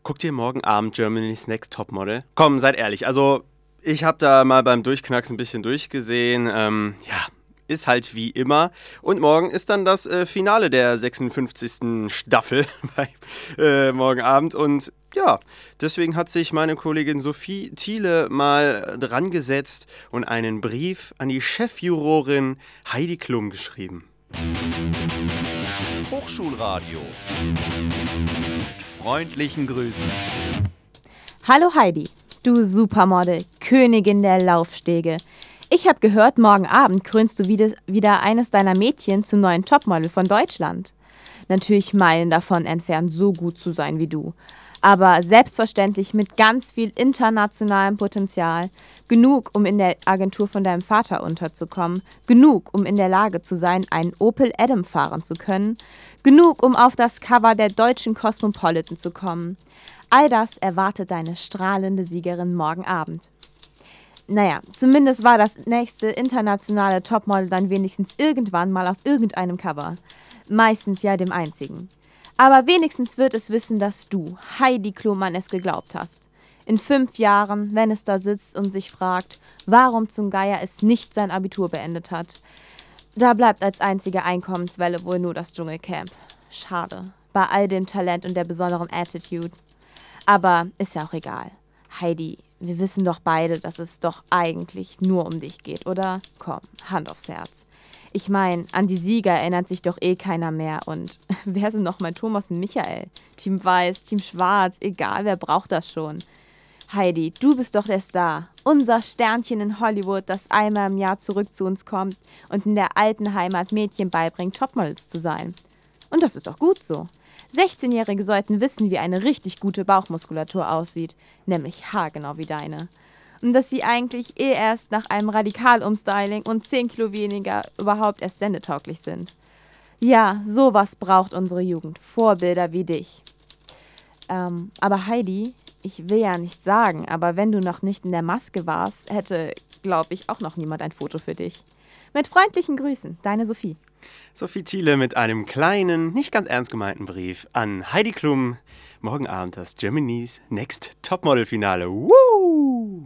guckt ihr morgen Abend Germany's Next Topmodel? Komm, seid ehrlich, also ich habe da mal beim Durchknacksen ein bisschen durchgesehen. Ist halt wie immer. Und morgen ist dann das Finale der 56. Staffel bei morgen Abend. Und ja, deswegen hat sich meine Kollegin Sophie Thiele mal dran gesetzt und einen Brief an die Chefjurorin Heidi Klum geschrieben. Hochschulradio. Mit freundlichen Grüßen. Hallo Heidi, du Supermodel, Königin der Laufstege. Ich habe gehört, morgen Abend krönst du wieder eines deiner Mädchen zum neuen Topmodel von Deutschland. Natürlich Meilen davon entfernt, so gut zu sein wie du. Aber selbstverständlich mit ganz viel internationalem Potenzial. Genug, um in der Agentur von deinem Vater unterzukommen. Genug, um in der Lage zu sein, einen Opel Adam fahren zu können. Genug, um auf das Cover der deutschen Cosmopolitan zu kommen. All das erwartet deine strahlende Siegerin morgen Abend. Naja, zumindest war das nächste internationale Topmodel dann wenigstens irgendwann mal auf irgendeinem Cover. Meistens ja dem einzigen. Aber wenigstens wird es wissen, dass du, Heidi Klum, an es geglaubt hast. In 5 Jahren, wenn es da sitzt und sich fragt, warum zum Geier es nicht sein Abitur beendet hat. Da bleibt als einzige Einkommenswelle wohl nur das Dschungelcamp. Schade, bei all dem Talent und der besonderen Attitude. Aber ist ja auch egal. Heidi, wir wissen doch beide, dass es doch eigentlich nur um dich geht, oder? Komm, Hand aufs Herz. Ich meine, an die Sieger erinnert sich doch eh keiner mehr. Und wer sind noch mal Thomas und Michael? Team Weiß, Team Schwarz, egal, wer braucht das schon? Heidi, du bist doch der Star. Unser Sternchen in Hollywood, das einmal im Jahr zurück zu uns kommt und in der alten Heimat Mädchen beibringt, Topmodels zu sein. Und das ist doch gut so. 16-Jährige sollten wissen, wie eine richtig gute Bauchmuskulatur aussieht, nämlich haargenau wie deine. Und dass sie eigentlich eh erst nach einem Radikalumstyling und 10 Kilo weniger überhaupt erst sendetauglich sind. Ja, sowas braucht unsere Jugend, Vorbilder wie dich. Aber Heidi, ich will ja nicht sagen, aber wenn du noch nicht in der Maske warst, hätte, glaube ich, auch noch niemand ein Foto für dich. Mit freundlichen Grüßen, deine Sophie. Sophie Thiele mit einem kleinen, nicht ganz ernst gemeinten Brief an Heidi Klum. Morgen Abend das Germany's Next Topmodel Finale. Woo!